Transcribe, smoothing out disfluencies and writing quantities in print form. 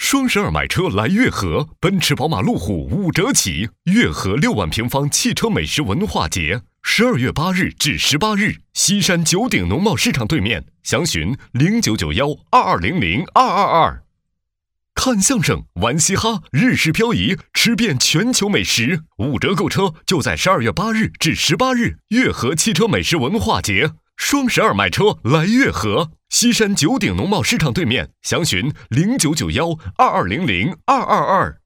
双12买车来悦和，奔驰、宝马、路虎5折起。悦和6万平方汽车美食文化节，12月8日至18日，西山九鼎农贸市场对面，详询099122002222。看相声、玩嘻哈、日式漂移，吃遍全球美食，5折购车就在12月8日至18日，悦和汽车美食文化节。双12买车来悦和，西山九鼎农贸市场对面，详询099122002222。